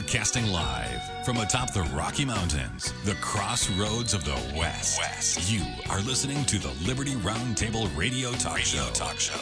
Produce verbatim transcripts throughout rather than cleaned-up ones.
Broadcasting live from atop the Rocky Mountains, the crossroads of the West. West. You are listening to the Liberty Roundtable Radio Talk Radio Show. Talk Show.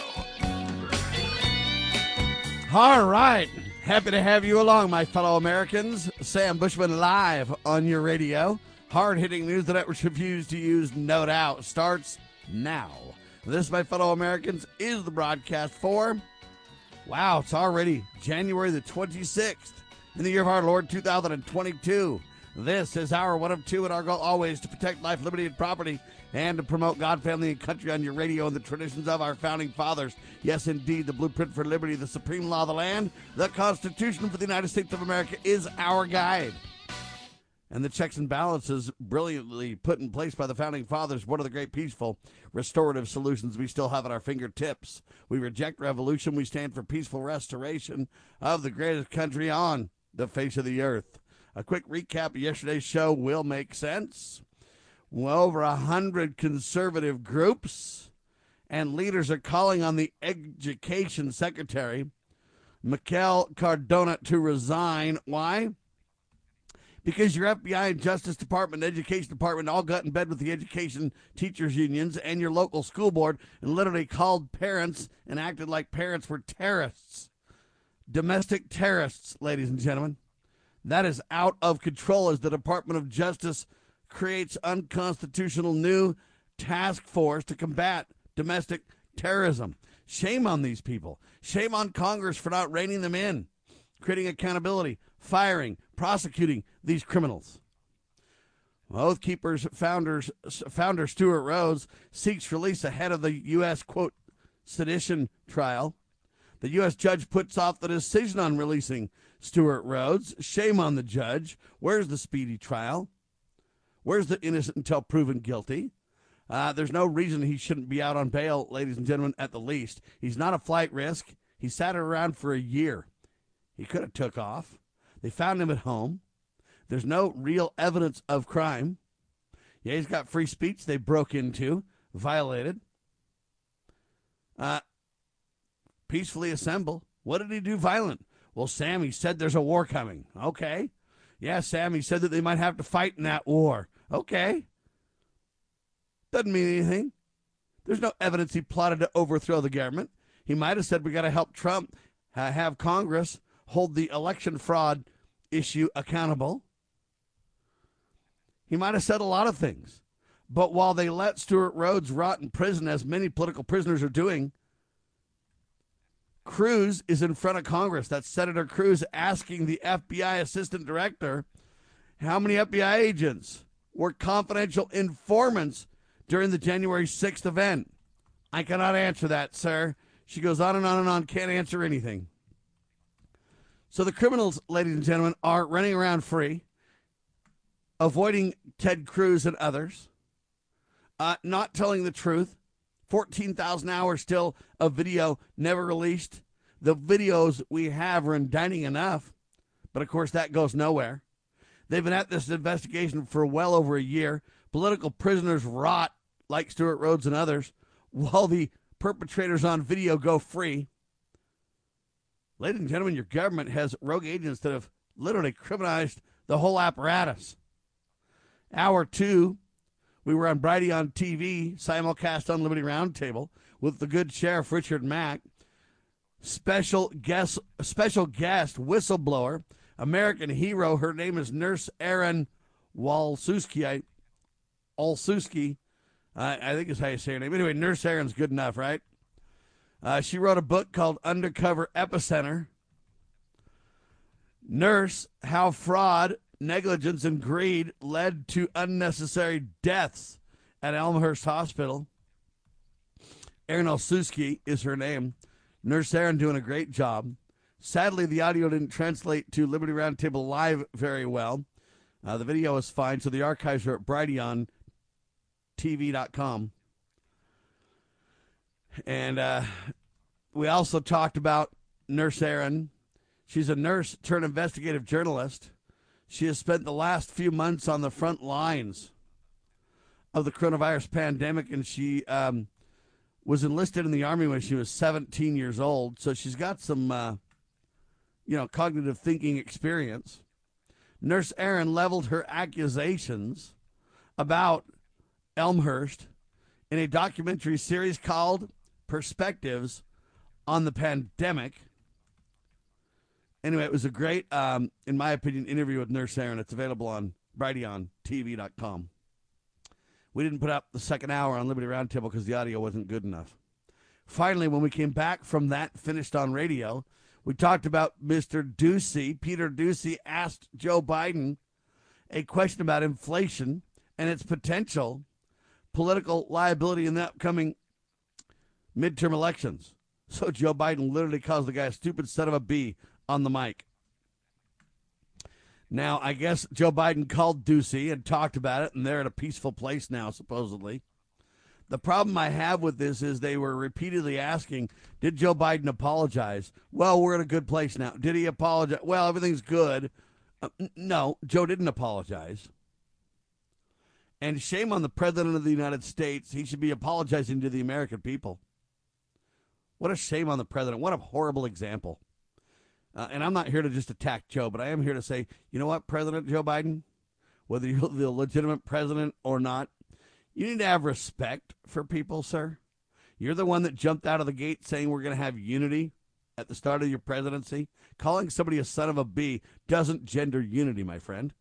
All right. Happy to have you along, my fellow Americans. Sam Bushman live on your radio. Hard-hitting news the networks refuse to use, no doubt, starts now. This, my fellow Americans, is the broadcast for, wow, it's already January the twenty-sixth in the year of our Lord two thousand twenty-two. This is our one of two, and our goal always to protect life, liberty, and property, and to promote God, family, and country on your radio and the traditions of our founding fathers. Yes, indeed, the blueprint for liberty, the supreme law of the land, the Constitution for the United States of America is our guide. And the checks and balances brilliantly put in place by the founding fathers, one of the great peaceful restorative solutions we still have at our fingertips. We reject revolution. We stand for peaceful restoration of the greatest country on the face of the earth. A quick recap of yesterday's show will make sense. Well, over a hundred conservative groups and leaders are calling on the Education Secretary, Miguel Cardona, to resign. Why? Because your F B I and Justice Department and Education Department all got in bed with the education teachers unions and your local school board and literally called parents and acted like parents were terrorists. Domestic terrorists, ladies and gentlemen. That is out of control as the Department of Justice creates unconstitutional new task force to combat domestic terrorism. Shame on these people. Shame on Congress for not reining them in, creating accountability, firing, prosecuting these criminals. Oath Keepers founders, founder Stuart Rhodes seeks release ahead of the U S, quote, sedition trial. The U S judge puts off the decision on releasing Stuart Rhodes. Shame on the judge. Where's the speedy trial? Where's the innocent until proven guilty? Uh, there's no reason he shouldn't be out on bail, ladies and gentlemen, at the least. He's not a flight risk. He sat around for a year. He could have took off. They found him at home. There's no real evidence of crime. Yeah, he's got free speech they broke into, violated. Uh, peacefully assemble. What did he do violent? Well, Sam, he said there's a war coming. Okay. Yeah, Sam, he said that they might have to fight in that war. Okay. Doesn't mean anything. There's no evidence he plotted to overthrow the government. He might have said we got to help Trump uh, have Congress hold the election fraud issue accountable. He might have said a lot of things. But while they let Stuart Rhodes rot in prison, as many political prisoners are doing, Cruz is in front of Congress. That's Senator Cruz asking the F B I assistant director how many F B I agents were confidential informants during the January sixth event. I cannot answer that, sir. She goes on and on and on, can't answer anything. So the criminals, ladies and gentlemen, are running around free, avoiding Ted Cruz and others, uh, not telling the truth. fourteen thousand hours still of video never released. The videos we have are indicting enough, but of course that goes nowhere. They've been at this investigation for well over a year. Political prisoners rot like Stuart Rhodes and others, while the perpetrators on video go free. Ladies and gentlemen, your government has rogue agents that have literally criminalized the whole apparatus. Hour two, we were on Brighteon T V, simulcast on Liberty Roundtable, with the good Sheriff Richard Mack. Special guest, special guest whistleblower, American hero. Her name is Nurse Erin Walsuski. I, Olsuski, uh, I think is how you say her name. Anyway, Nurse Erin's good enough, right? Uh, she wrote a book called Undercover Epicenter. Nurse, How Fraud, Negligence, and Greed Led to Unnecessary Deaths at Elmhurst Hospital. Erin Olsuski is her name. Nurse Erin doing a great job. Sadly, the audio didn't translate to Liberty Roundtable Live very well. Uh, the video is fine, so the archives are at brighteon T V dot com. And uh, we also talked about Nurse Erin. She's a nurse turned investigative journalist. She has spent the last few months on the front lines of the coronavirus pandemic, and she um, was enlisted in the Army when she was seventeen years old. So she's got some, uh, you know, cognitive thinking experience. Nurse Aaron leveled her accusations about Elmhurst in a documentary series called Perspectives on the Pandemic. Anyway, it was a great, um, in my opinion, interview with Nurse Aaron. It's available on brighteon T V dot com. We didn't put up the second hour on Liberty Roundtable because the audio wasn't good enough. Finally, when we came back from that, finished on radio, we talked about Mister Doocy. Peter Doocy asked Joe Biden a question about inflation and its potential political liability in the upcoming midterm elections. So Joe Biden literally calls the guy a stupid son of a bee on the mic. Now, I guess Joe Biden called Doocy and talked about it, and they're at a peaceful place now, supposedly. The problem I have with this is they were repeatedly asking, did Joe Biden apologize? Well, we're in a good place now. Did he apologize? Well, everything's good. Uh, n- no, Joe didn't apologize. And shame on the President of the United States. He should be apologizing to the American people. What a shame on the President. What a horrible example. Uh, and I'm not here to just attack Joe, but I am here to say, you know what, President Joe Biden? Whether you're the legitimate president or not, you need to have respect for people, sir. You're the one that jumped out of the gate saying we're going to have unity at the start of your presidency. Calling somebody a son of a bee doesn't gender unity, my friend.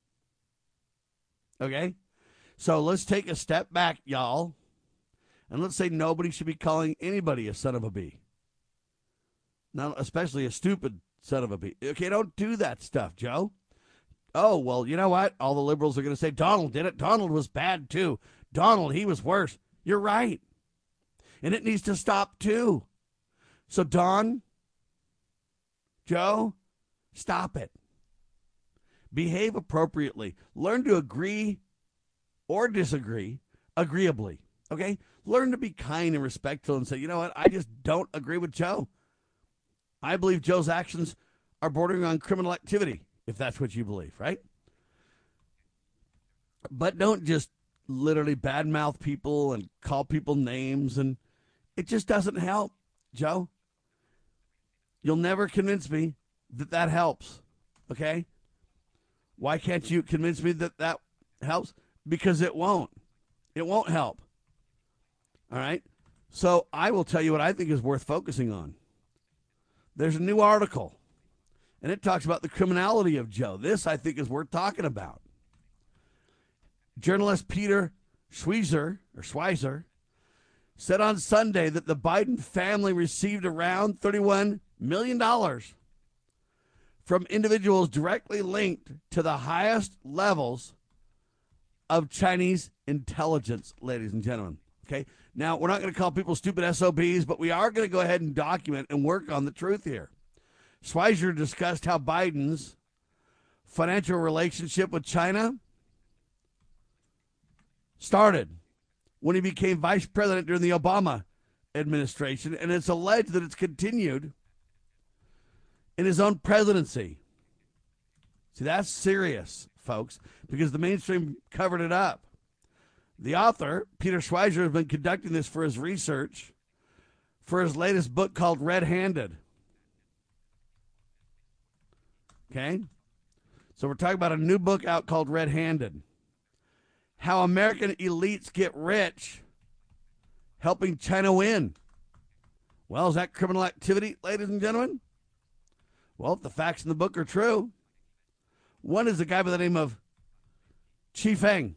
Okay? So let's take a step back, y'all, and let's say nobody should be calling anybody a son of a bee. Not especially a stupid son of a bee. Okay, don't do that stuff, Joe. Oh, well, you know what? All the liberals are going to say, Donald did it. Donald was bad, too. Donald, he was worse. You're right. And it needs to stop, too. So, Don, Joe, stop it. Behave appropriately. Learn to agree or disagree agreeably, okay? Learn to be kind and respectful and say, you know what? I just don't agree with Joe. I believe Joe's actions are bordering on criminal activity, if that's what you believe, right? But don't just literally badmouth people and call people names, and it just doesn't help, Joe. You'll never convince me that that helps, okay? Why can't you convince me that that helps? Because it won't. It won't help, all right? So I will tell you what I think is worth focusing on. There's a new article, and it talks about the criminality of Joe. This, I think, is worth talking about. Journalist Peter Schweizer, or Schweizer, said on Sunday that the Biden family received around thirty-one million dollars from individuals directly linked to the highest levels of Chinese intelligence, ladies and gentlemen. Okay? Now, we're not going to call people stupid S O Bs, but we are going to go ahead and document and work on the truth here. Schweizer discussed how Biden's financial relationship with China started when he became vice president during the Obama administration, and it's alleged that it's continued in his own presidency. See, that's serious, folks, because the mainstream covered it up. The author, Peter Schweizer, has been conducting this for his research for his latest book called Red-Handed. Okay? So we're talking about a new book out called Red-Handed. How American elites get rich helping China win. Well, is that criminal activity, ladies and gentlemen? Well, if the facts in the book are true, one is a guy by the name of Chi Feng.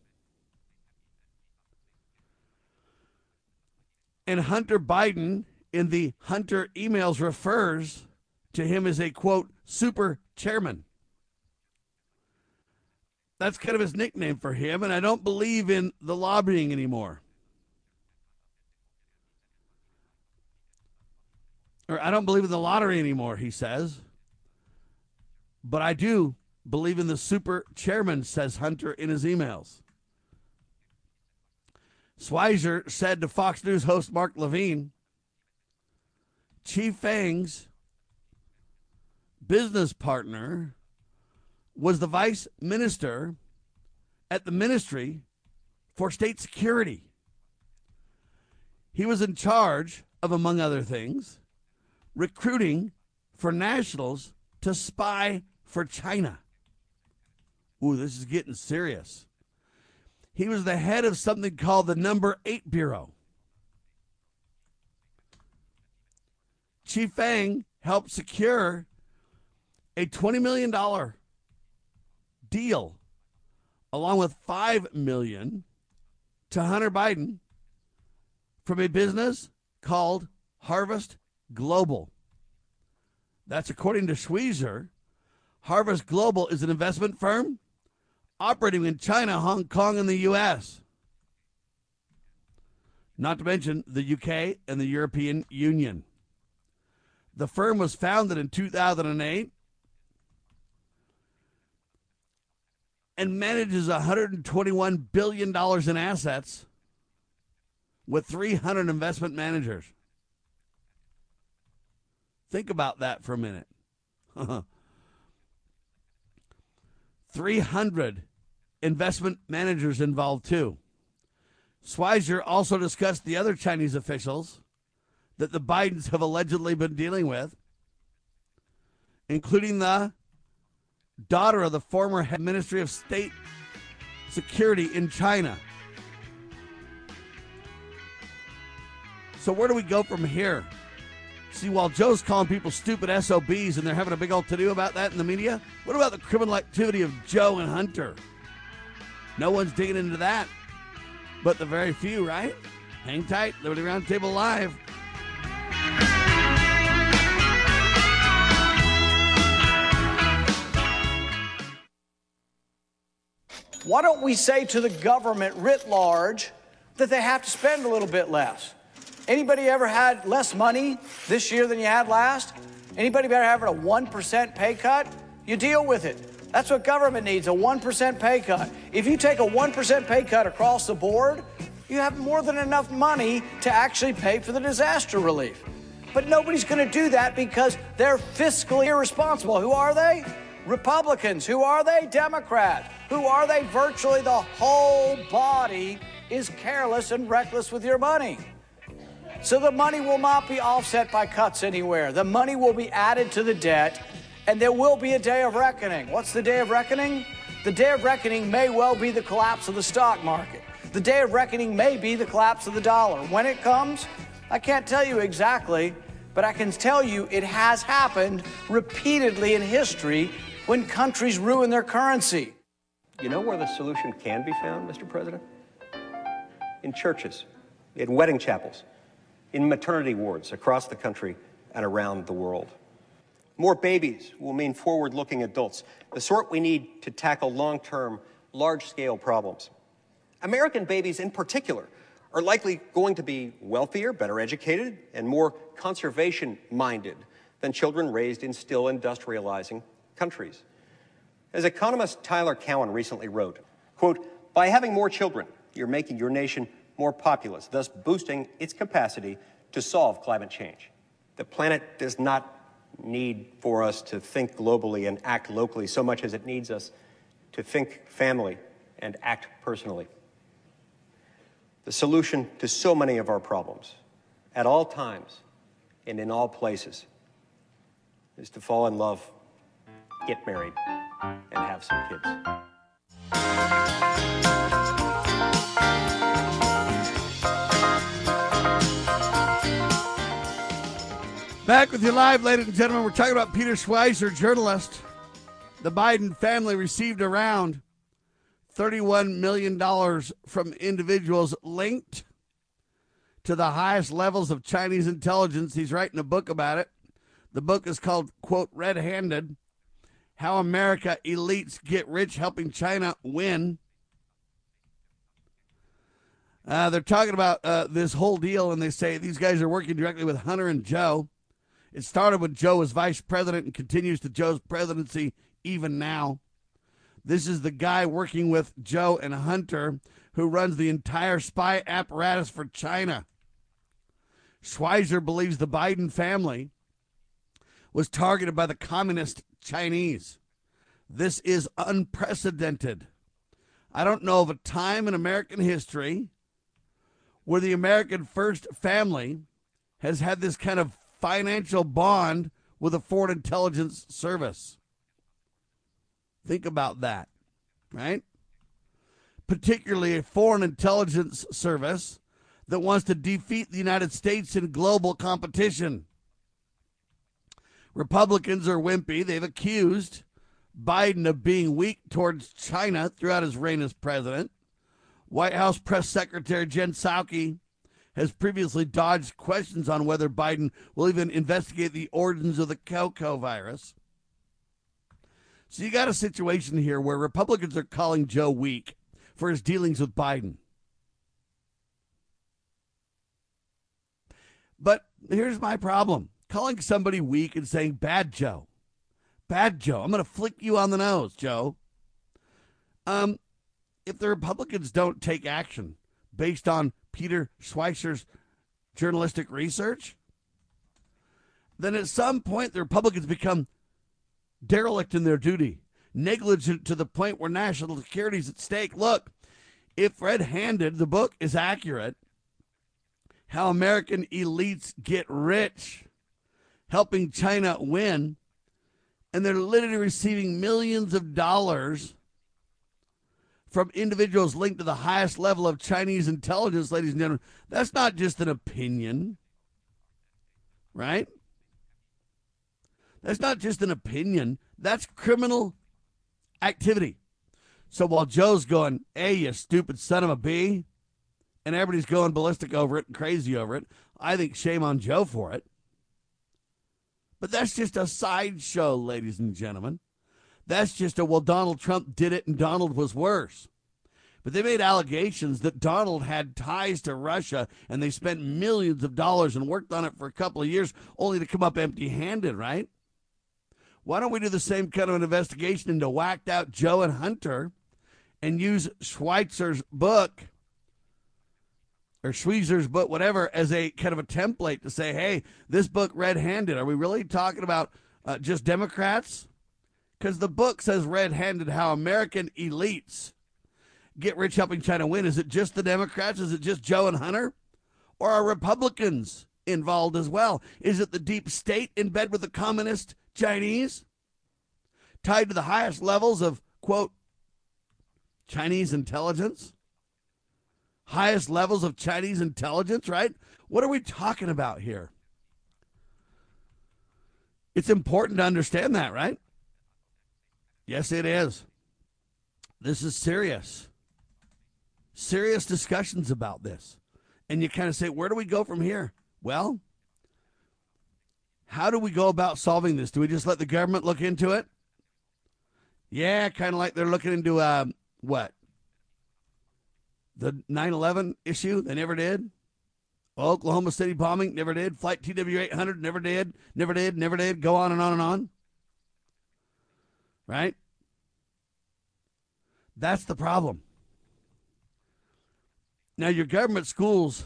And Hunter Biden, in the Hunter emails, refers to him as a, quote, super chairman. That's kind of his nickname for him, and I don't believe in the lobbying anymore. Or I don't believe in the lottery anymore, he says. But I do believe in the super chairman, says Hunter in his emails. Schweizer said to Fox News host Mark Levine, Chi Feng's business partner was the vice minister at the Ministry for State Security. He was in charge of, among other things, recruiting for nationals to spy for China. Ooh, this is getting serious. He was the head of something called the Number Eight Bureau. Chi Feng helped secure a twenty million dollars deal, along with five million dollars to Hunter Biden from a business called Harvest Global. That's according to Schweizer. Harvest Global is an investment firm operating in China, Hong Kong, and the U S, not to mention the U K and the European Union. The firm was founded in two thousand eight and manages one hundred twenty-one billion dollars in assets with three hundred investment managers. Think about that for a minute. three hundred investment managers involved, too. Schweizer also discussed the other Chinese officials that the Bidens have allegedly been dealing with, including the daughter of the former head Ministry of State Security in China. So where do we go from here? See, while Joe's calling people stupid S O Bs and they're having a big old to-do about that in the media, what about the criminal activity of Joe and Hunter? No one's digging into that, but the very few, right? Hang tight. Liberty Roundtable Live. Why don't we say to the government writ large that they have to spend a little bit less? Anybody ever had less money this year than you had last? Anybody ever having a one percent pay cut? You deal with it. That's what government needs, a one percent pay cut. If you take a one percent pay cut across the board, you have more than enough money to actually pay for the disaster relief. But nobody's going to do that because they're fiscally irresponsible. Who are they? Republicans. Who are they? Democrats. Who are they? Virtually the whole body is careless and reckless with your money. So the money will not be offset by cuts anywhere. The money will be added to the debt, and there will be a day of reckoning. What's the day of reckoning? The day of reckoning may well be the collapse of the stock market. The day of reckoning may be the collapse of the dollar. When it comes, I can't tell you exactly, but I can tell you it has happened repeatedly in history when countries ruin their currency. You know where the solution can be found, Mister President? In churches, in wedding chapels, in maternity wards across the country and around the world. More babies will mean forward-looking adults, the sort we need to tackle long-term, large-scale problems. American babies in particular are likely going to be wealthier, better educated, and more conservation-minded than children raised in still industrializing countries. As economist Tyler Cowen recently wrote, quote, "By having more children, you're making your nation more populous, thus boosting its capacity to solve climate change. The planet does not need for us to think globally and act locally so much as it needs us to think family and act personally. The solution to so many of our problems, at all times and in all places, is to fall in love, get married, and have some kids." Back with you live, ladies and gentlemen. We're talking about Peter Schweizer, journalist. The Biden family received around thirty-one million dollars from individuals linked to the highest levels of Chinese intelligence. He's writing a book about it. The book is called, quote, Red-Handed, How America Elites Get Rich Helping China Win. Uh, they're talking about uh, this whole deal, and they say these guys are working directly with Hunter and Joe. It started when Joe was vice president and continues to Joe's presidency even now. This is the guy working with Joe and Hunter who runs the entire spy apparatus for China. Schweizer believes the Biden family was targeted by the communist Chinese. This is unprecedented. I don't know of a time in American history where the American first family has had this kind of financial bond with a foreign intelligence service. Think about that. right? Particularly a foreign intelligence service that wants to defeat the United States in global competition. Republicans are wimpy. They've accused Biden of being weak towards China throughout his reign as president. White House Press Secretary Jen Psaki has previously dodged questions on whether Biden will even investigate the origins of the Coco virus. So you got a situation here where Republicans are calling Joe weak for his dealings with Biden. But here's my problem. Calling somebody weak and saying, bad Joe. Bad Joe. I'm going to flick you on the nose, Joe. Um, if the Republicans don't take action based on Peter Schweizer's journalistic research, then at some point the Republicans become derelict in their duty, negligent to the point where national security is at stake. Look, if red-handed, the book is accurate, how American elites get rich, helping China win, and they're literally receiving millions of dollars from individuals linked to the highest level of Chinese intelligence, ladies and gentlemen. That's not just an opinion, right? That's not just an opinion. That's criminal activity. So while Joe's going, hey, you stupid son of a bee, and everybody's going ballistic over it and crazy over it, I think shame on Joe for it. But that's just a sideshow, ladies and gentlemen. That's just a, well, Donald Trump did it and Donald was worse. But they made allegations that Donald had ties to Russia and they spent millions of dollars and worked on it for a couple of years only to come up empty-handed, right? Why don't we do the same kind of an investigation into whacked out Joe and Hunter and use Schweizer's book or Schweizer's book, whatever, as a kind of a template to say, hey, this book red-handed. Are we really talking about uh, just Democrats? Because the book says red-handed, how American elites get rich helping China win. Is it just the Democrats? Is it just Joe and Hunter? Or are Republicans involved as well? Is it the deep state in bed with the communist Chinese, tied to the highest levels of, quote, Chinese intelligence? Highest levels of Chinese intelligence, right? What are we talking about here? It's important to understand that, right? Yes, it is. This is serious. Serious discussions about this. And you kind of say, where do we go from here? Well, how do we go about solving this? Do we just let the government look into it? Yeah, kind of like they're looking into, uh, what? The nine eleven issue, they never did. Oklahoma City bombing, never did. Flight T W eight hundred, never did. Never did, never did. Go on and on and on. Right? That's the problem. Now, your government schools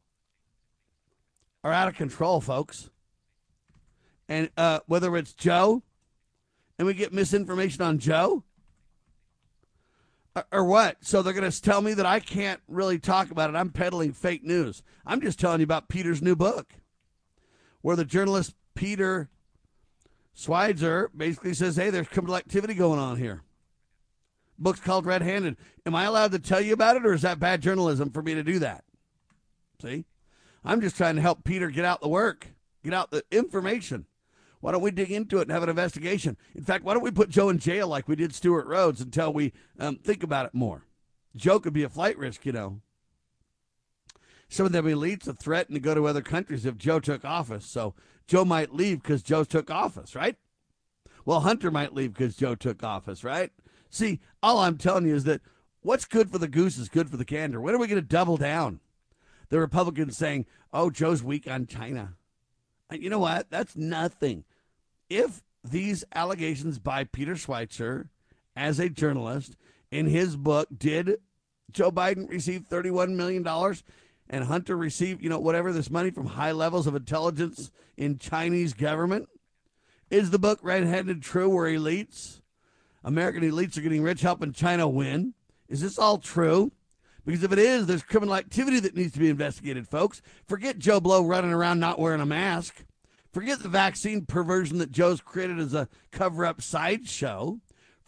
are out of control, folks. And uh, whether it's Joe, and we get misinformation on Joe, or, or what? So they're going to tell me that I can't really talk about it. I'm peddling fake news. I'm just telling you about Peter's new book, where the journalist Peter Schweizer basically says, hey, there's criminal activity going on here. Book's called Red-Handed. Am I allowed to tell you about it, or is that bad journalism for me to do that? See? I'm just trying to help Peter get out the work, get out the information. Why don't we dig into it and have an investigation? In fact, why don't we put Joe in jail like we did Stuart Rhodes until we um, think about it more? Joe could be a flight risk, you know. Some of them elites have threatened to go to other countries if Joe took office. So Joe might leave because Joe took office, right? Well, Hunter might leave because Joe took office, right? See, all I'm telling you is that what's good for the goose is good for the gander. When are we going to double down? The Republicans saying, oh, Joe's weak on China. And you know what? That's nothing. If these allegations by Peter Schweizer as a journalist in his book, did Joe Biden receive thirty-one million dollars and Hunter receive, you know, whatever, this money from high levels of intelligence in Chinese government? Is the book red-handed true where elites, American elites are getting rich helping China win? Is this all true? Because if it is, there's criminal activity that needs to be investigated, folks. Forget Joe Blow running around not wearing a mask. Forget the vaccine perversion that Joe's created as a cover-up sideshow.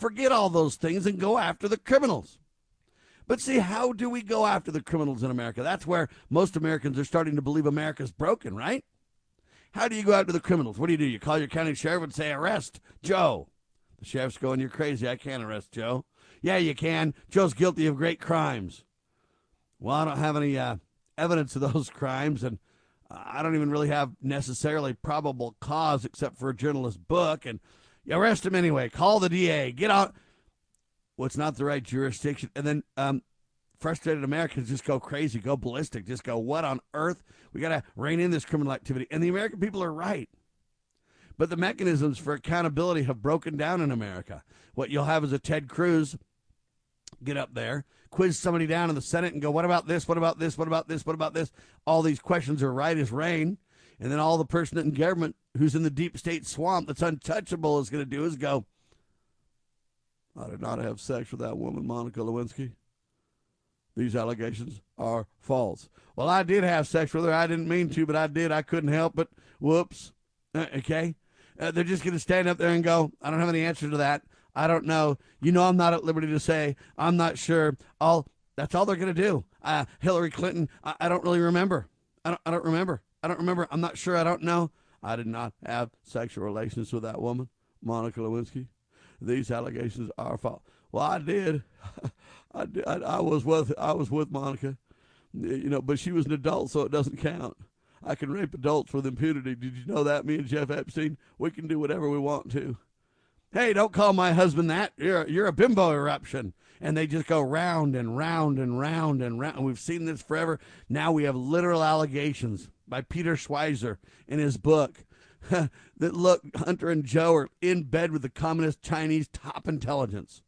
Forget all those things and go after the criminals. But see, how do we go after the criminals in America? That's where most Americans are starting to believe America's broken, right? How do you go after the criminals? What do you do? You call your county sheriff and say, arrest Joe. The sheriff's going, you're crazy. I can't arrest Joe. Yeah, you can. Joe's guilty of great crimes. Well, I don't have any uh, evidence of those crimes, and I don't even really have necessarily probable cause except for a journalist's book, and you arrest him anyway. Call the D A. Get out. Well, it's not the right jurisdiction. And then um, frustrated Americans just go crazy, go ballistic, just go, what on earth? We got to rein in this criminal activity. And the American people are right. But the mechanisms for accountability have broken down in America. What you'll have is a Ted Cruz get up there, quiz somebody down in the Senate and go, what about this? What about this? What about this? What about this? All these questions are right as rain. And then all the person in government who's in the deep state swamp that's untouchable is going to do is go, I did not have sex with that woman, Monica Lewinsky. These allegations are false. Well, I did have sex with her. I didn't mean to, but I did. I couldn't help it. Whoops. Uh, okay? Uh, they're just going to stand up there and go, I don't have any answer to that. I don't know. You know I'm not at liberty to say. I'm not sure. All That's all they're going to do. Uh, Hillary Clinton, I, I don't really remember. I don't, I don't remember. I don't remember. I'm not sure. I don't know. I did not have sexual relations with that woman, Monica Lewinsky. These allegations are false. Well, I did. I, did. I, I was with I was with Monica, you know, but she was an adult, so it doesn't count. I can rape adults with impunity. Did you know that? Me and Jeff Epstein, we can do whatever we want to. Hey, don't call my husband that. You're you're a bimbo eruption. And they just go round and round and round and round. And we've seen this forever. Now we have literal allegations by Peter Schweizer in his book that, look, Hunter and Joe are in bed with the communist Chinese top intelligence.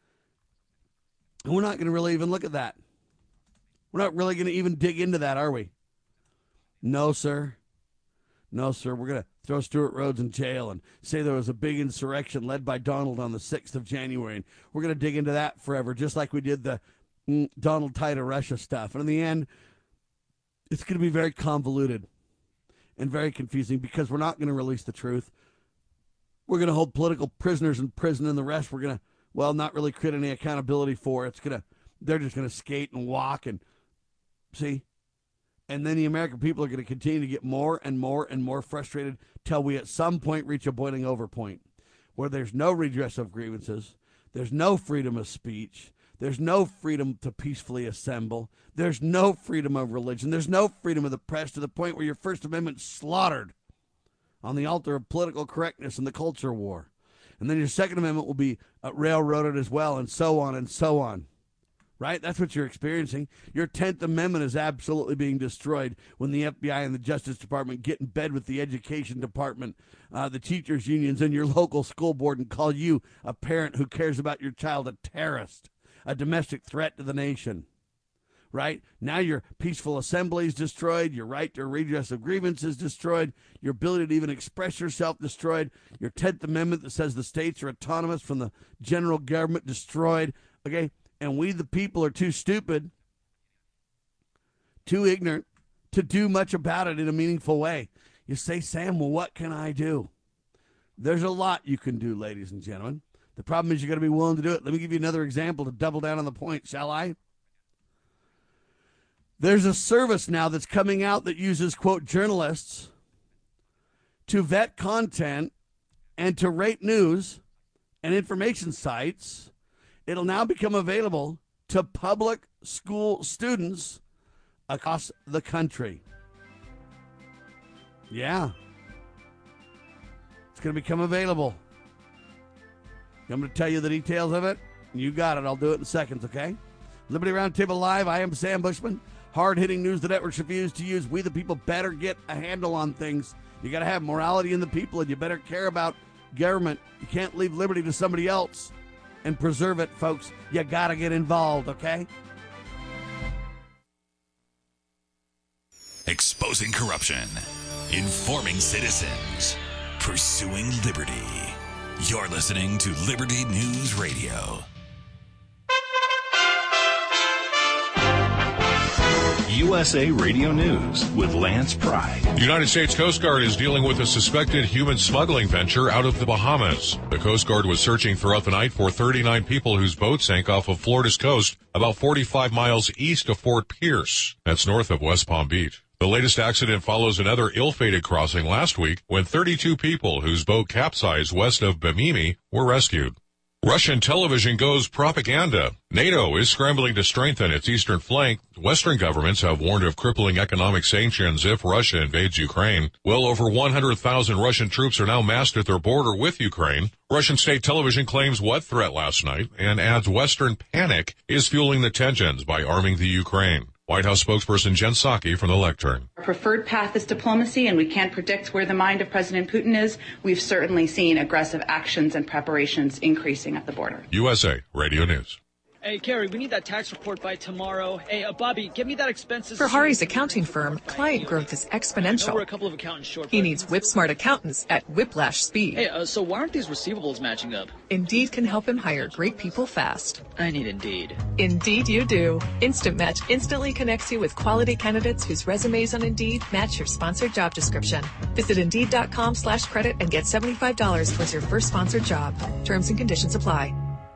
And we're not going to really even look at that. We're not really going to even dig into that, are we? No, sir. No, sir. We're going to throw Stuart Rhodes in jail and say there was a big insurrection led by Donald on the sixth of January. And we're going to dig into that forever, just like we did the mm, Donald tied to Russia stuff. And in the end, it's going to be very convoluted and very confusing because we're not going to release the truth. We're going to hold political prisoners in prison, and the rest we're going to, well, not really create any accountability for. It's going to, they're just going to skate and walk and see. And then the American people are going to continue to get more and more and more frustrated till we at some point reach a boiling over point where there's no redress of grievances, there's no freedom of speech, there's no freedom to peacefully assemble, there's no freedom of religion, there's no freedom of the press, to the point where your First Amendment's slaughtered on the altar of political correctness and the culture war. And then your Second Amendment will be uh, railroaded as well, and so on and so on. Right? That's what you're experiencing. Your tenth Amendment is absolutely being destroyed when the F B I and the Justice Department get in bed with the Education Department, uh, the teachers' unions, and your local school board and call you, a parent who cares about your child, a terrorist, a domestic threat to the nation. Right? Now your peaceful assembly is destroyed. Your right to redress of grievance is destroyed. Your ability to even express yourself destroyed. Your tenth Amendment that says the states are autonomous from the general government destroyed. Okay? And we, the people, are too stupid, too ignorant to do much about it in a meaningful way. You say, Sam, well, what can I do? There's a lot you can do, ladies and gentlemen. The problem is you've got to be willing to do it. Let me give you another example to double down on the point, shall I? There's a service now that's coming out that uses, quote, journalists to vet content and to rate news and information sites. It'll now become available to public school students across the country. Yeah. It's going to become available. I'm going to tell you the details of it. You got it. I'll do it in seconds, okay? Liberty Roundtable Live. I am Sam Bushman. Hard-hitting news the networks refuse to use. We the people better get a handle on things. You got to have morality in the people, and you better care about government. You can't leave liberty to somebody else and preserve it, folks. You got to get involved, okay? Exposing corruption, informing citizens, pursuing liberty. You're listening to Liberty News Radio. U S A Radio News with Lance Pry. The United States Coast Guard is dealing with a suspected human smuggling venture out of the Bahamas. The Coast Guard was searching throughout the night for thirty-nine people whose boat sank off of Florida's coast about forty-five miles east of Fort Pierce. That's north of West Palm Beach. The latest accident follows another ill-fated crossing last week when thirty-two people whose boat capsized west of Bimini were rescued. Russian television goes propaganda. NATO is scrambling to strengthen its eastern flank. Western governments have warned of crippling economic sanctions if Russia invades Ukraine. Well over one hundred thousand Russian troops are now massed at their border with Ukraine. Russian state television claims what threat last night and adds Western panic is fueling the tensions by arming the Ukraine. White House spokesperson Jen Psaki from the lectern. Our preferred path is diplomacy, and we can't predict where the mind of President Putin is. We've certainly seen aggressive actions and preparations increasing at the border. U S A Radio News. Hey, Carrie, we need that tax report by tomorrow. Hey, uh, Bobby, get me that expenses. For Hari's accounting firm, client growth is exponential. We're a couple of accountants short. He needs whip-smart accountants at whiplash speed. Hey, uh, so why aren't these receivables matching up? Indeed can help him hire great people fast. I need Indeed. Indeed you do. Instant Match instantly connects you with quality candidates whose resumes on Indeed match your sponsored job description. Visit Indeed.com slash credit and get seventy-five dollars towards your first sponsored job. Terms and conditions apply.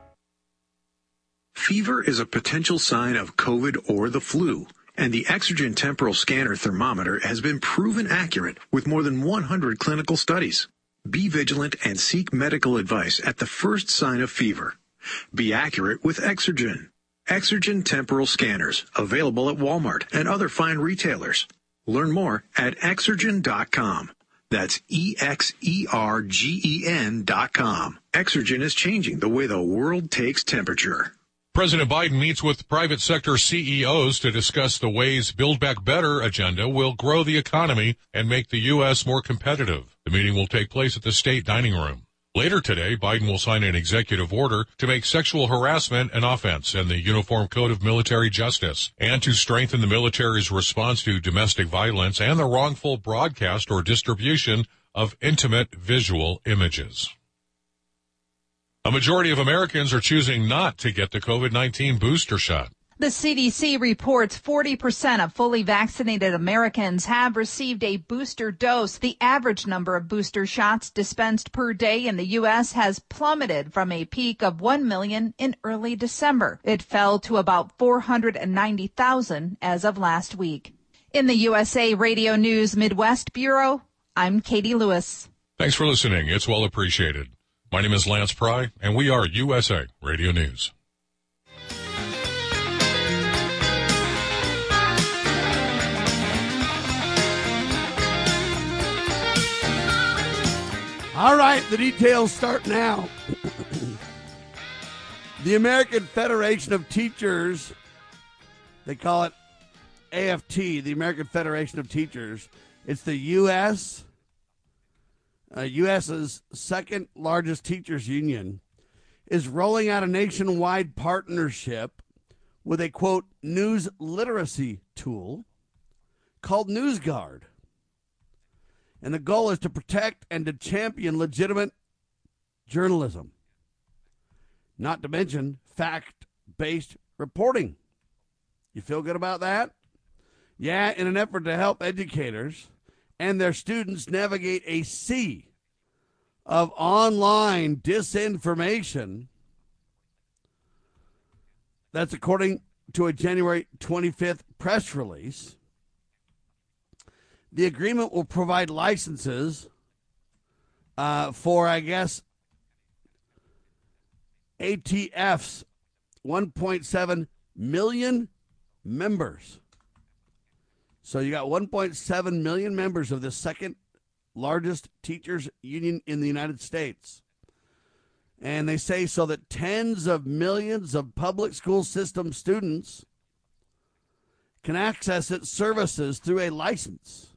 Fever is a potential sign of COVID or the flu, and the Exergen temporal scanner thermometer has been proven accurate with more than one hundred clinical studies. Be vigilant and seek medical advice at the first sign of fever. Be accurate with Exergen. Exergen temporal scanners, available at Walmart and other fine retailers. Learn more at exergen dot com. That's E X E R G E N dot com. Exergen is changing the way the world takes temperature. President Biden meets with private sector C E Os to discuss the ways Build Back Better agenda will grow the economy and make the U S more competitive. The meeting will take place at the State Dining Room. Later today, Biden will sign an executive order to make sexual harassment an offense in the Uniform Code of Military Justice and to strengthen the military's response to domestic violence and the wrongful broadcast or distribution of intimate visual images. A majority of Americans are choosing not to get the COVID nineteen booster shot. The C D C reports forty percent of fully vaccinated Americans have received a booster dose. The average number of booster shots dispensed per day in the U S has plummeted from a peak of one million in early December. It fell to about four hundred ninety thousand as of last week. In the U S A Radio News Midwest Bureau, I'm Katie Lewis. Thanks for listening. It's well appreciated. My name is Lance Pry, and we are U S A Radio News. All right, the details start now. The American Federation of Teachers, they call it A F T, the American Federation of Teachers. It's the U S Uh, U S's second largest teachers union, is rolling out a nationwide partnership with a, quote, news literacy tool called NewsGuard. And the goal is to protect and to champion legitimate journalism, not to mention fact-based reporting. You feel good about that? Yeah, in an effort to help educators and their students navigate a sea of online disinformation. That's according to a January twenty-fifth press release. The agreement will provide licenses uh, for, I guess, A T F's one point seven million members. So you got one point seven million members of the second largest teachers union in the United States. And they say so that tens of millions of public school system students can access its services through a license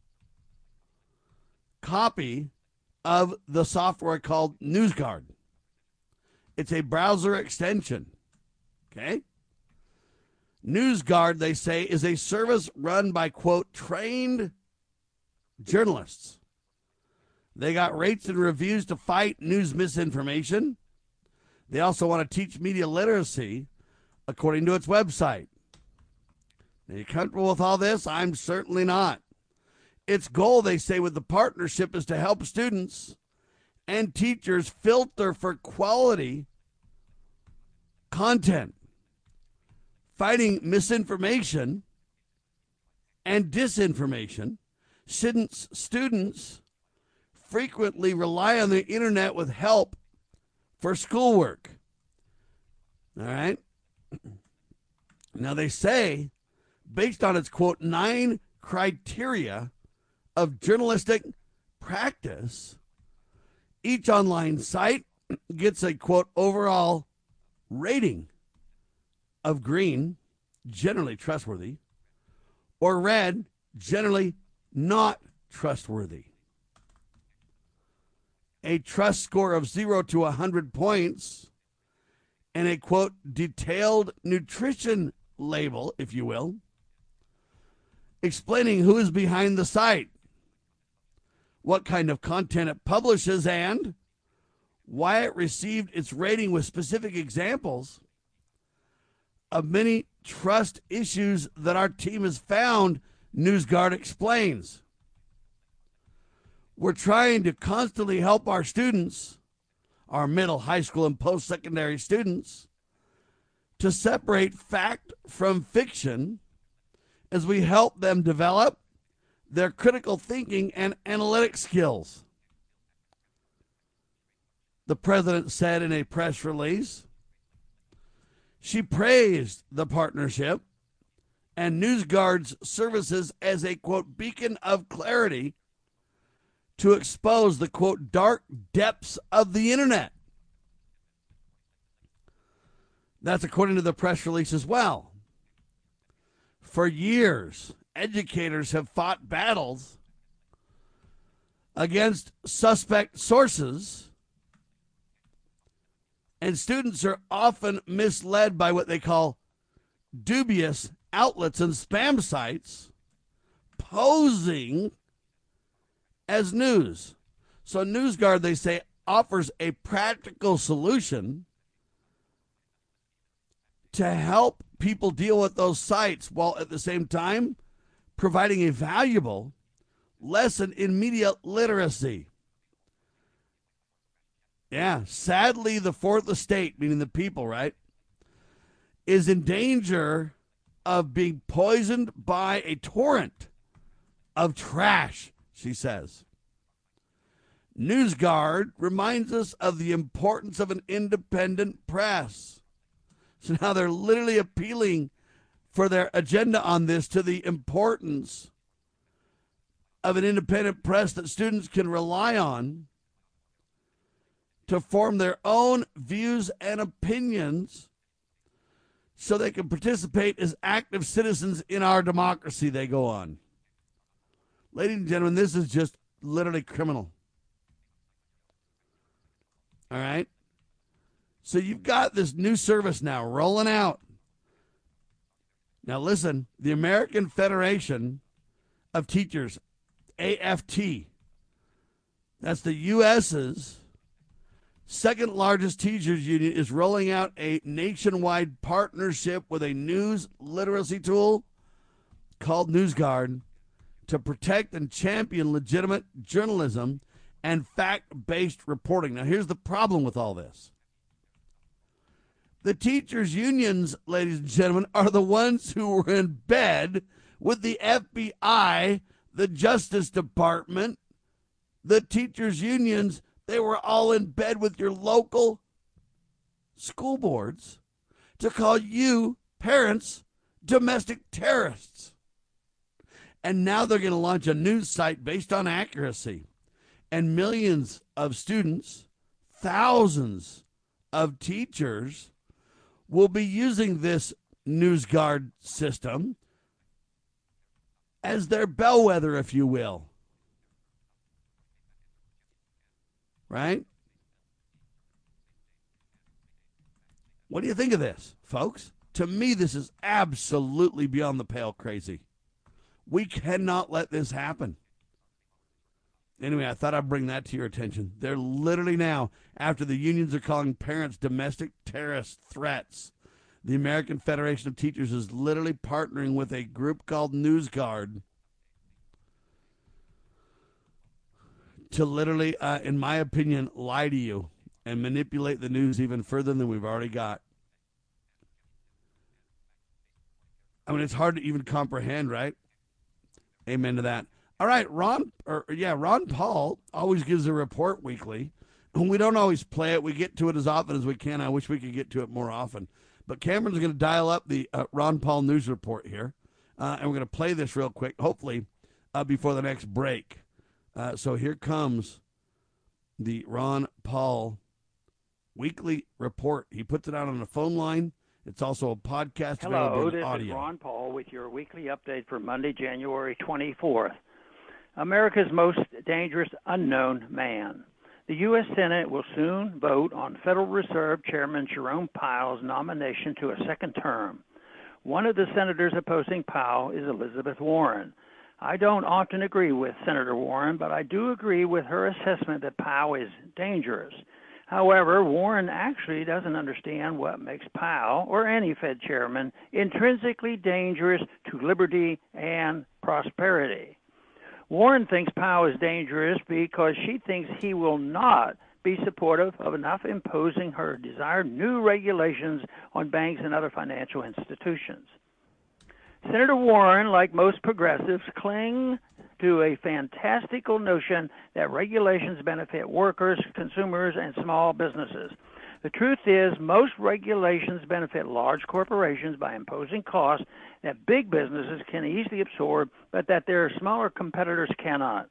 copy of the software called NewsGuard. It's a browser extension. Okay? NewsGuard, they say, is a service run by, quote, trained journalists. They got rates and reviews to fight news misinformation. They also want to teach media literacy, according to its website. Are you comfortable with all this? I'm certainly not. Its goal, they say, with the partnership is to help students and teachers filter for quality content, fighting misinformation and disinformation, since students frequently rely on the internet with help for schoolwork. All right? Now, they say, based on its, quote, nine criteria of journalistic practice, each online site gets a, quote, overall rating of green, generally trustworthy, or red, generally not trustworthy. A trust score of zero to one hundred points, and a, quote, detailed nutrition label, if you will, explaining who is behind the site, what kind of content it publishes, and why it received its rating, with specific examples of many trust issues that our team has found, NewsGuard explains. We're trying to constantly help our students, our middle, high school, and post-secondary students, to separate fact from fiction as we help them develop their critical thinking and analytic skills. The president said in a press release. She praised the partnership and NewsGuard's services as a, quote, beacon of clarity to expose the, quote, dark depths of the internet. That's according to the press release as well. For years, educators have fought battles against suspect sources, and students are often misled by what they call dubious outlets and spam sites posing as news. So NewsGuard, they say, offers a practical solution to help people deal with those sites, while at the same time providing a valuable lesson in media literacy. Yeah, sadly, the fourth estate, meaning the people, right, is in danger of being poisoned by a torrent of trash, she says. NewsGuard reminds us of the importance of an independent press. So now they're literally appealing for their agenda on this to the importance of an independent press that students can rely on to form their own views and opinions so they can participate as active citizens in our democracy, they go on. Ladies and gentlemen, this is just literally criminal. All right? So you've got this new service now rolling out. Now listen, the American Federation of Teachers, A F T, that's the U S's second largest teachers union, is rolling out a nationwide partnership with a news literacy tool called NewsGuard to protect and champion legitimate journalism and fact-based reporting. Now, here's the problem with all this. The teachers' unions, ladies and gentlemen, are the ones who were in bed with the F B I, the Justice Department, the teachers' unions. They were all in bed with your local school boards to call you, parents, domestic terrorists. And now they're going to launch a news site based on accuracy. And millions of students, thousands of teachers will be using this NewsGuard system as their bellwether, if you will. Right? What do you think of this, folks? To me, this is absolutely beyond the pale crazy. We cannot let this happen. Anyway, I thought I'd bring that to your attention. They're literally now, after the unions are calling parents domestic terrorist threats, The American Federation of Teachers is literally partnering with a group called NewsGuard to literally, uh, in my opinion, lie to you and manipulate the news even further than we've already got. I mean, it's hard to even comprehend, right? Amen to that. All right, Ron, or yeah, Ron Paul always gives a report weekly. We don't always play it. We get to it as often as we can. I wish we could get to it more often. But Cameron's going to dial up the uh, Ron Paul news report here, uh, and we're going to play this real quick, hopefully uh, before the next break. Uh, so here comes the Ron Paul weekly report. He puts it out on the phone line. It's also a podcast. Hello, this audio. is Ron Paul with your weekly update for Monday, January twenty-fourth. America's most dangerous unknown man. The U S Senate will soon vote on Federal Reserve Chairman Jerome Powell's nomination to a second term. One of the senators opposing Powell is Elizabeth Warren. I don't often agree with Senator Warren, but I do agree with her assessment that Powell is dangerous. However, Warren actually doesn't understand what makes Powell, or any Fed chairman, intrinsically dangerous to liberty and prosperity. Warren thinks Powell is dangerous because she thinks he will not be supportive of enough imposing her desired new regulations on banks and other financial institutions. Senator Warren, like most progressives, cling to a fantastical notion that regulations benefit workers, consumers, and small businesses. The truth is, most regulations benefit large corporations by imposing costs that big businesses can easily absorb, but that their smaller competitors cannot.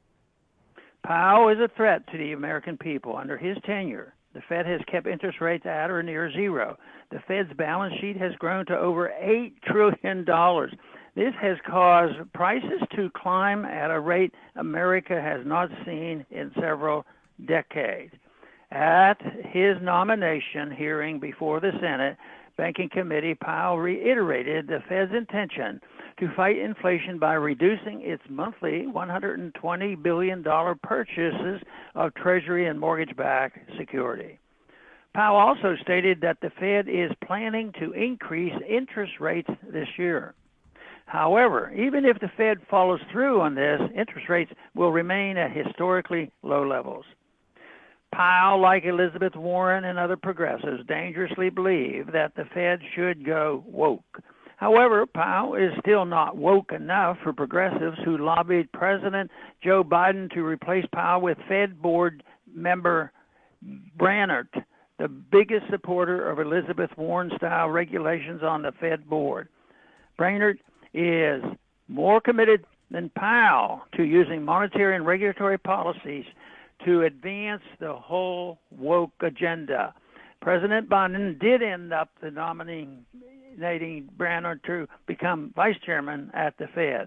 Powell is a threat to the American people. Under his tenure, the Fed has kept interest rates at or near zero. The Fed's balance sheet has grown to over eight trillion dollars. This has caused prices to climb at a rate America has not seen in several decades. At his nomination hearing before the Senate Banking Committee, Powell reiterated the Fed's intention to fight inflation by reducing its monthly one hundred twenty billion dollars purchases of Treasury and mortgage-backed security. Powell also stated that the Fed is planning to increase interest rates this year. However, even if the Fed follows through on this, interest rates will remain at historically low levels. Powell, like Elizabeth Warren and other progressives, dangerously believe that the Fed should go woke. However, Powell is still not woke enough for progressives who lobbied President Joe Biden to replace Powell with Fed board member Brainard, the biggest supporter of Elizabeth Warren-style regulations on the Fed board. Brainard is more committed than Powell to using monetary and regulatory policies to advance the whole woke agenda. President Biden did end up nominating Brainard to become vice chairman at the Fed.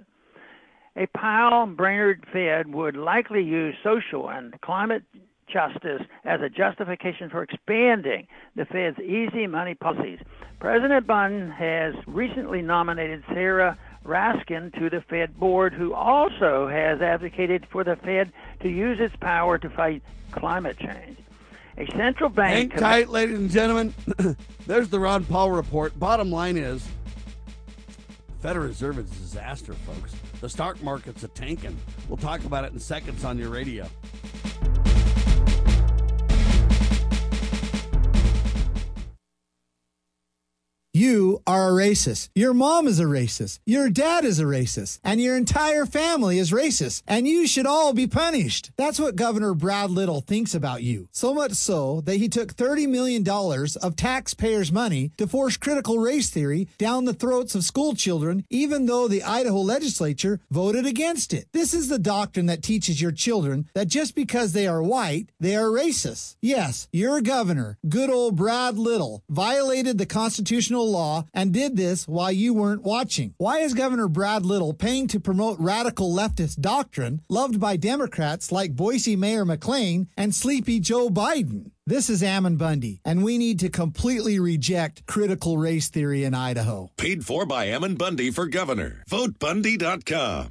A Powell-Brainard Fed would likely use social and climate justice as a justification for expanding the Fed's easy money policies. President Biden has recently nominated Sarah Raskin to the Fed board, who also has advocated for the Fed to use its power to fight climate change. A central bank... Hang tight, ladies and gentlemen. There's the Ron Paul report. Bottom line is, Federal Reserve is a disaster, folks. The stock market's a tanking. We'll talk about it in seconds on your radio. You are a racist. Your mom is a racist. Your dad is a racist. And your entire family is racist. And you should all be punished. That's what Governor Brad Little thinks about you. So much so that he took thirty million dollars of taxpayers' money to force critical race theory down the throats of school children, even though the Idaho legislature voted against it. This is the doctrine that teaches your children that just because they are white, they are racist. Yes, your governor, good old Brad Little, violated the constitutional law and did this while you weren't watching. Why is Governor Brad Little paying to promote radical leftist doctrine loved by Democrats like Boise Mayor McLean and sleepy Joe Biden? This is Ammon Bundy, and we need to completely reject critical race theory in Idaho. Paid for by Ammon Bundy for governor. vote bundy dot com.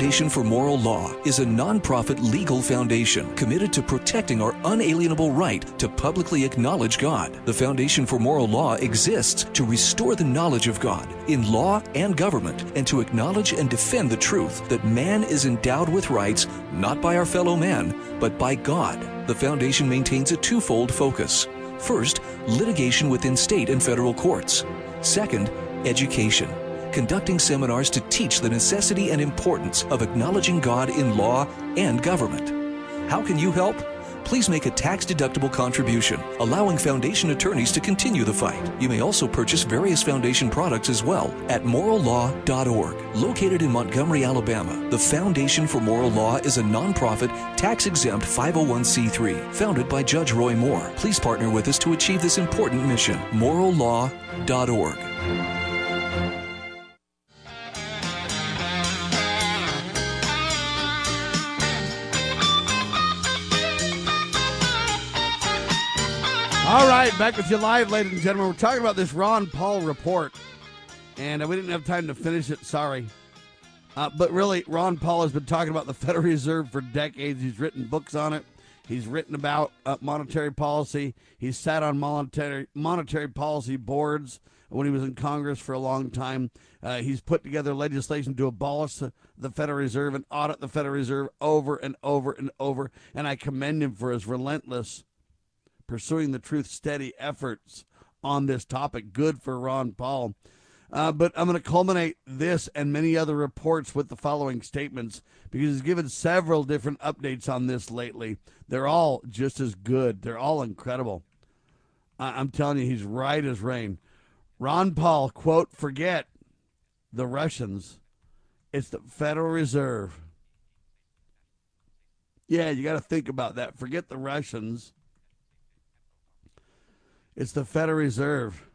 Foundation for Moral Law is a nonprofit legal foundation committed to protecting our unalienable right to publicly acknowledge God. The Foundation for Moral Law exists to restore the knowledge of God in law and government and to acknowledge and defend the truth that man is endowed with rights not by our fellow man, but by God. The foundation maintains a twofold focus. First, litigation within state and federal courts. Second, education, conducting seminars to teach the necessity and importance of acknowledging God in law and government. How can you help? Please make a tax-deductible contribution, allowing foundation attorneys to continue the fight. You may also purchase various foundation products as well at moral law dot org. Located in Montgomery, Alabama, the Foundation for Moral Law is a nonprofit, tax-exempt five oh one c three founded by Judge Roy Moore. Please partner with us to achieve this important mission. moral law dot org. All right, back with you live, ladies and gentlemen. We're talking about this Ron Paul report, and uh, we didn't have time to finish it, sorry. Uh, but really, Ron Paul has been talking about the Federal Reserve for decades. He's written books on it. He's written about uh, monetary policy. He's sat on monetary monetary policy boards when he was in Congress for a long time. Uh, he's put together legislation to abolish the, the Federal Reserve and audit the Federal Reserve over and over and over, and I commend him for his relentless pursuing the truth steady efforts on this topic. Good for Ron Paul. Uh, but I'm going to culminate this and many other reports with the following statements because he's given several different updates on this lately. They're all just as good. They're all incredible. I- I'm telling you, he's right as rain. Ron Paul, quote, forget the Russians. It's the Federal Reserve. Yeah, you got to think about that. Forget the Russians. It's the Federal Reserve.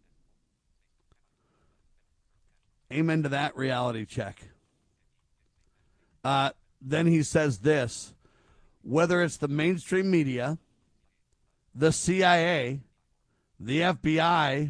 Amen to that reality check. Uh, then he says this, whether it's the mainstream media, the C I A, the F B I,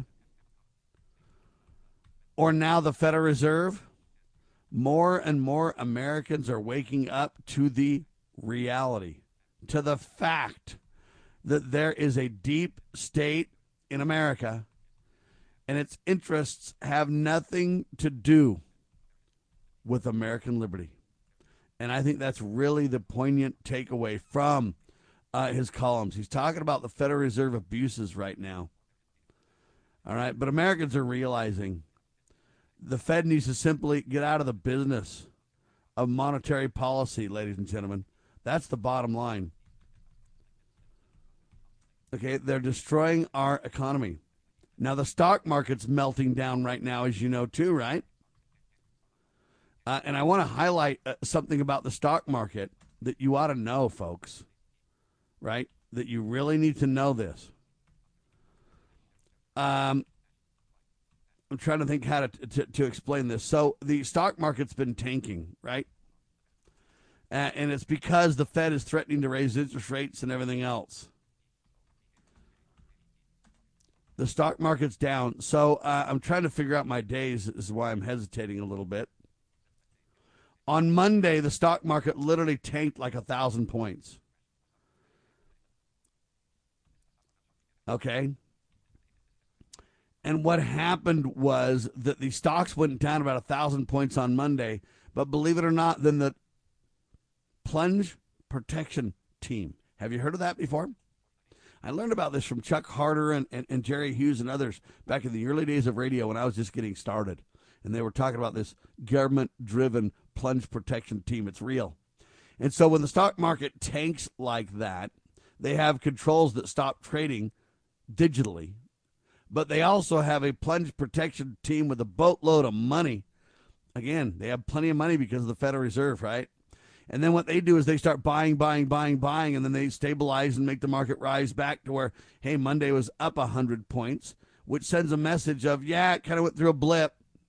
or now the Federal Reserve, more and more Americans are waking up to the reality, to the fact that there is a deep state in America and its interests have nothing to do with American liberty. And I think that's really the poignant takeaway from uh, his columns. He's talking about the Federal Reserve abuses right now. All right, but Americans are realizing the Fed needs to simply get out of the business of monetary policy, ladies and gentlemen. That's the bottom line. Okay, they're destroying our economy. Now, the stock market's melting down right now, as you know, too, right? Uh, and I want to highlight uh, something about the stock market that you ought to know, folks, right? That you really need to know this. Um, I'm trying to think how to, to, to explain this. So the stock market's been tanking, right? Uh, and it's because the Fed is threatening to raise interest rates and everything else. The stock market's down. So uh, I'm trying to figure out my days. This is why I'm hesitating a little bit. On Monday, the stock market literally tanked like a thousand points. Okay. And what happened was that the stocks went down about a thousand points on Monday. But believe it or not, then the plunge protection team. Have you heard of that before? I learned about this from Chuck Harder and, and, and Jerry Hughes and others back in the early days of radio when I was just getting started. And they were talking about this government-driven plunge protection team. It's real. And so when the stock market tanks like that, they have controls that stop trading digitally. But they also have a plunge protection team with a boatload of money. Again, they have plenty of money because of the Federal Reserve, right? And then what they do is they start buying, buying, buying, buying, and then they stabilize and make the market rise back to where, hey, Monday was up one hundred points, which sends a message of, yeah, it kind of went through a blip,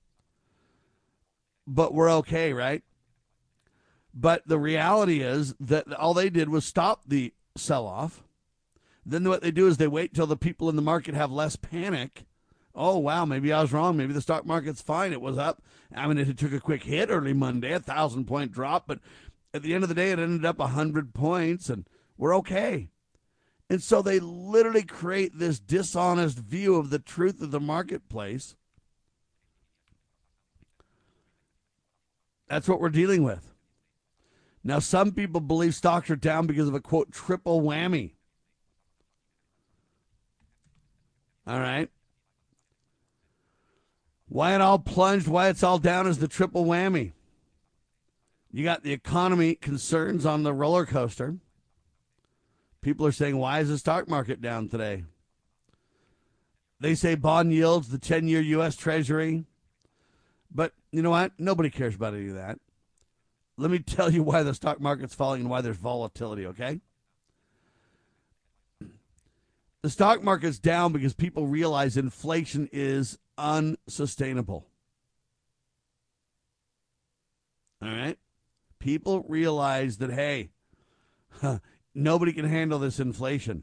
but we're okay, right? But the reality is that all they did was stop the sell-off. Then what they do is they wait till the people in the market have less panic Oh, wow, maybe I was wrong. Maybe the stock market's fine. It was up. I mean, it took a quick hit early Monday, a thousand-point drop, but at the end of the day, it ended up one hundred points, and we're okay. And so they literally create this dishonest view of the truth of the marketplace. That's what we're dealing with. Now, some people believe stocks are down because of a, quote, triple whammy. All right. Why it all plunged, why it's all down is the triple whammy. You got the economy concerns on the roller coaster. People are saying, why is the stock market down today? They say bond yields, the ten-year U S Treasury. But you know what? Nobody cares about any of that. Let me tell you why the stock market's falling and why there's volatility, okay? The stock market's down because people realize inflation is unsustainable. All right? People realize that, hey, huh, nobody can handle this inflation.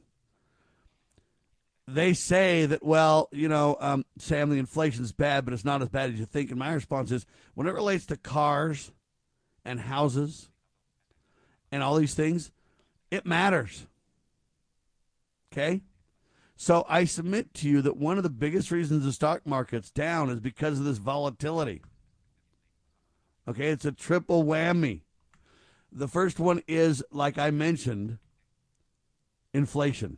They say that, well, you know, um, Sam, the inflation's bad, but it's not as bad as you think. And my response is, when it relates to cars and houses and all these things, it matters. Okay? So I submit to you that one of the biggest reasons the stock market's down is because of this volatility. Okay? It's a triple whammy. The first one is, like I mentioned, inflation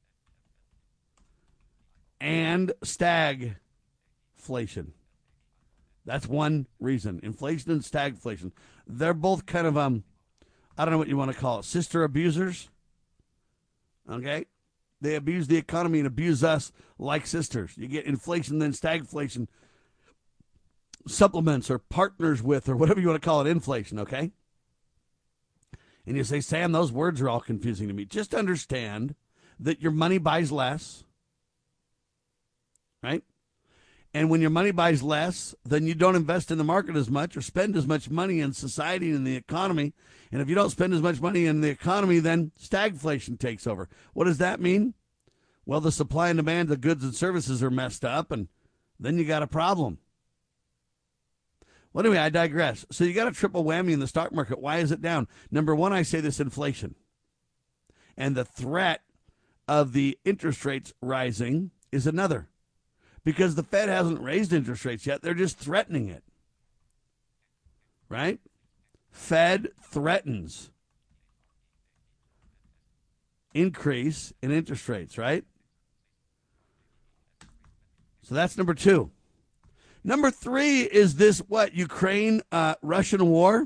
and stagflation. That's one reason. Inflation and stagflation. They're both kind of, um, I don't know what you want to call it, sister abusers. Okay? They abuse the economy and abuse us like sisters. You get inflation, then stagflation supplements or partners with, or whatever you want to call it, inflation, okay? And you say, Sam, those words are all confusing to me. Just understand that your money buys less, right? And when your money buys less, then you don't invest in the market as much or spend as much money in society and the economy. And if you don't spend as much money in the economy, then stagflation takes over. What does that mean? Well, the supply and demand of goods and services are messed up, and then you got a problem. Well, anyway, I digress. So you got a triple whammy in the stock market. Why is it down? Number one, I say this inflation. And the threat of the interest rates rising is another. Because the Fed hasn't raised interest rates yet. They're just threatening it. Right? Fed threatens increase in interest rates, right? So that's number two. Number three is this, what, Ukraine, uh, Russian war?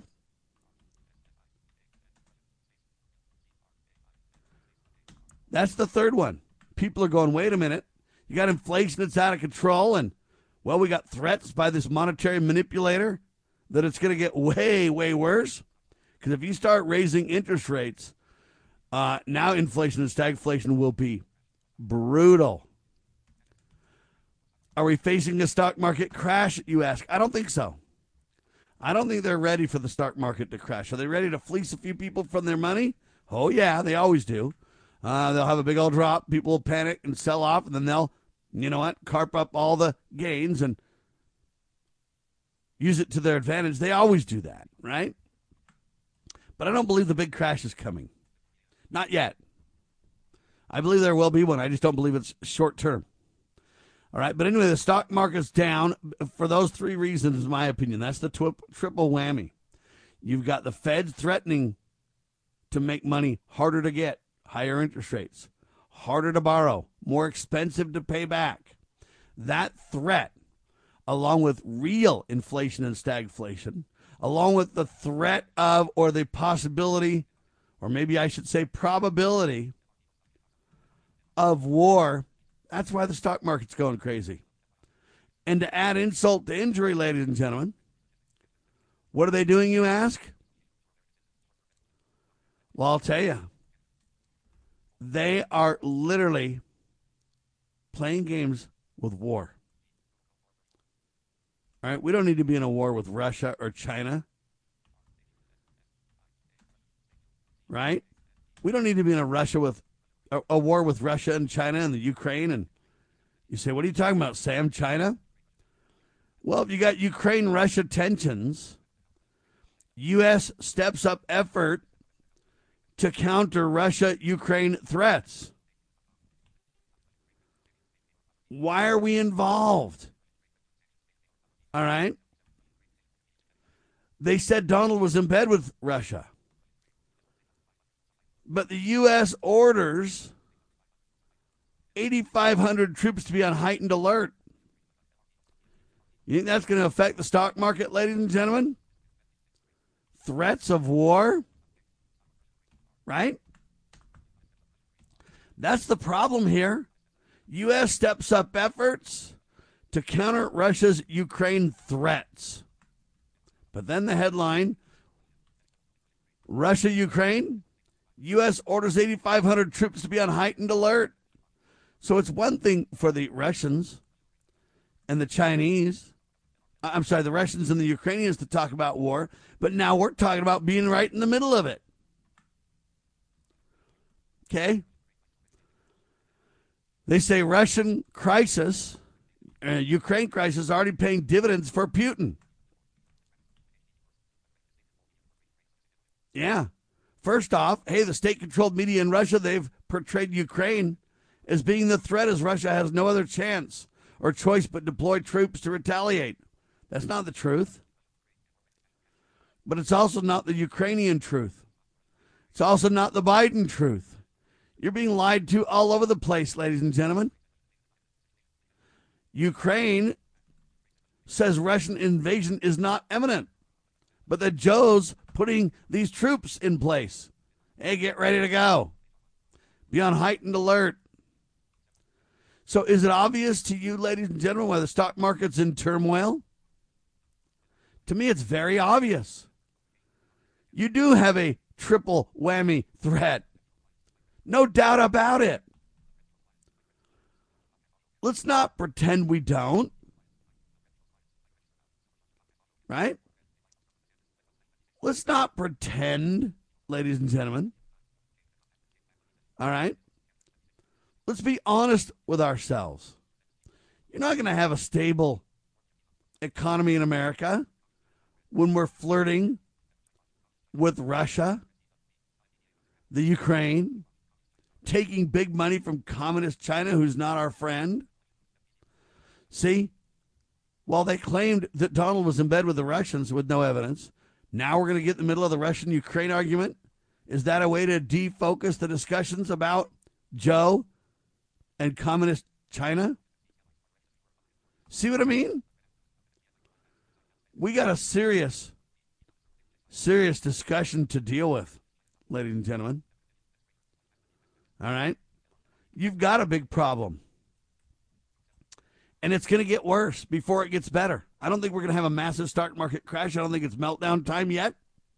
That's the third one. People are going, wait a minute. You got inflation that's out of control, and, well, we got threats by this monetary manipulator that it's going to get way, way worse. Because if you start raising interest rates, uh, now inflation and stagflation will be brutal. Are we facing a stock market crash, you ask? I don't think so. I don't think they're ready for the stock market to crash. Are they ready to fleece a few people from their money? Oh, yeah, they always do. Uh, they'll have a big old drop. People will panic and sell off, and then they'll, you know what, carp up all the gains and use it to their advantage. They always do that, right? But I don't believe the big crash is coming. Not yet. I believe there will be one. I just don't believe it's short term. All right, but anyway, the stock market's down for those three reasons, in my opinion. That's the twi- triple whammy. You've got the Fed threatening to make money harder to get, higher interest rates, harder to borrow, more expensive to pay back. That threat, along with real inflation and stagflation, along with the threat of, or the possibility, or maybe I should say probability of war, that's why the stock market's going crazy. And to add insult to injury, ladies and gentlemen, what are they doing, you ask? Well, I'll tell you. They are literally playing games with war. All right, we don't need to be in a war with Russia or China. Right? We don't need to be in a Russia with a, a war with Russia and China and the Ukraine and You say, what are you talking about, Sam? China? Well, if you got Ukraine-Russia tensions, U S steps up effort to counter Russia-Ukraine threats. Why are we involved? All right. They said Donald was in bed with Russia. But the U S orders eighty-five hundred troops to be on heightened alert. You think that's going to affect the stock market, ladies and gentlemen? Threats of war? Right? That's the problem here. U S steps up efforts to counter Russia's Ukraine threats. But then the headline, Russia, Ukraine, U S orders eighty-five hundred troops to be on heightened alert. So it's one thing for the Russians and the Chinese, I'm sorry, the Russians and the Ukrainians to talk about war, but now we're talking about being right in the middle of it. Okay? They say Russian crisis, uh, Ukraine crisis is already paying dividends for Putin. Yeah. First off, hey, the state-controlled media in Russia, they've portrayed Ukraine as being the threat, as Russia has no other chance or choice but deploy troops to retaliate. That's not the truth. But it's also not the Ukrainian truth. It's also not the Biden truth. You're being lied to all over the place, ladies and gentlemen. Ukraine says Russian invasion is not imminent, but that Joe's putting these troops in place. Hey, get ready to go. Be on heightened alert. So is it obvious to you, ladies and gentlemen, why the stock market's in turmoil? To me, it's very obvious. You do have a triple whammy threat. No doubt about it. Let's not pretend we don't. Right? Let's not pretend, ladies and gentlemen. All right? Let's be honest with ourselves. You're not going to have a stable economy in America when we're flirting with Russia, the Ukraine, taking big money from communist China, who's not our friend. See, while they claimed that Donald was in bed with the Russians with no evidence, now we're going to get in the middle of the Russian-Ukraine argument? Is that a way to defocus the discussions about Joe and communist China? See what I mean? We got a serious, serious discussion to deal with, ladies and gentlemen. All right? You've got a big problem. And it's going to get worse before it gets better. I don't think we're going to have a massive stock market crash. I don't think it's meltdown time yet.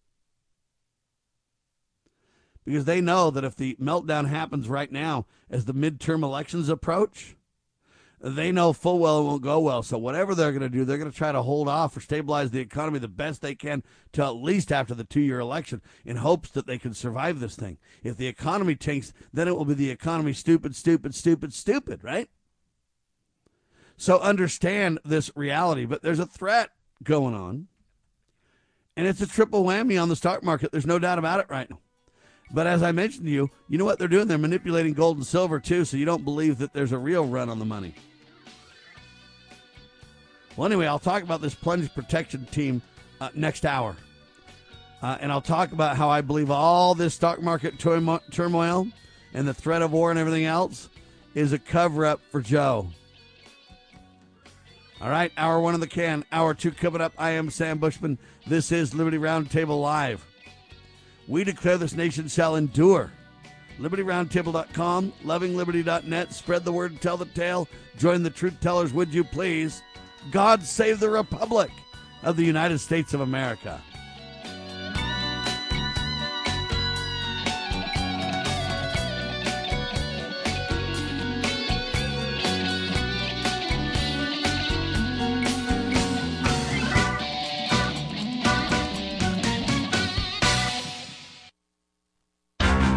Because they know that if the meltdown happens right now as the midterm elections approach, they know full well it won't go well. So whatever they're going to do, they're going to try to hold off or stabilize the economy the best they can till at least after the two-year election in hopes that they can survive this thing. If the economy tanks, then it will be the economy stupid, stupid, stupid, stupid, right? So understand this reality, but there's a threat going on, and it's a triple whammy on the stock market. There's no doubt about it right now. But as I mentioned to you, you know what they're doing? They're manipulating gold and silver, too, so you don't believe that there's a real run on the money. Well, anyway, I'll talk about this plunge protection team uh, next hour. Uh, and I'll talk about how I believe all this stock market turmo- turmoil and the threat of war and everything else is a cover-up for Joe. All right, hour one of the can, hour two coming up. I am Sam Bushman. This is Liberty Roundtable Live. We declare this nation shall endure. Liberty Roundtable dot com, Loving Liberty dot net. Spread the word, tell the tale. Join the truth tellers, would you please? God save the Republic of the United States of America.